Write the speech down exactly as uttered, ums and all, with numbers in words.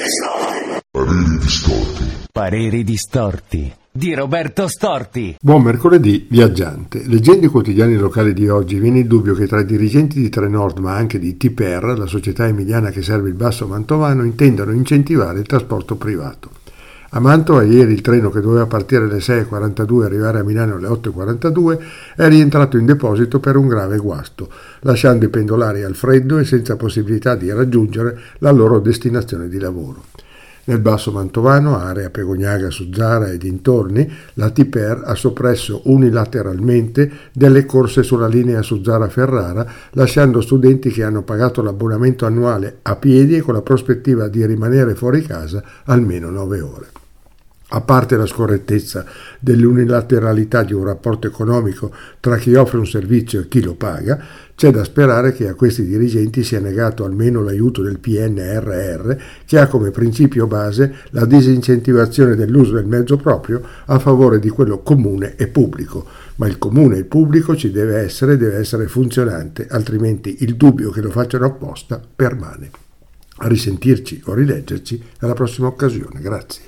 Pareri distorti. Pareri distorti di Roberto Storti. Buon mercoledì viaggiante. Leggendo i quotidiani locali di oggi viene il dubbio che tra i dirigenti di Trenord, ma anche di T P R, la società emiliana che serve il Basso Mantovano, intendano incentivare il trasporto privato. A Mantova ieri il treno che doveva partire alle sei e quarantadue e arrivare a Milano alle otto e quarantadue è rientrato in deposito per un grave guasto, lasciando i pendolari al freddo e senza possibilità di raggiungere la loro destinazione di lavoro. Nel Basso Mantovano, area Pegognaga, Suzzara e dintorni, la T P R ha soppresso unilateralmente delle corse sulla linea Suzzara-Ferrara, lasciando studenti che hanno pagato l'abbonamento annuale a piedi e con la prospettiva di rimanere fuori casa almeno nove ore. A parte la scorrettezza dell'unilateralità di un rapporto economico tra chi offre un servizio e chi lo paga, c'è da sperare che a questi dirigenti sia negato almeno l'aiuto del P N R R, che ha come principio base la disincentivazione dell'uso del mezzo proprio a favore di quello comune e pubblico. Ma il comune e il pubblico ci deve essere, deve essere funzionante, altrimenti il dubbio che lo facciano apposta permane. A risentirci o rileggerci alla prossima occasione. Grazie.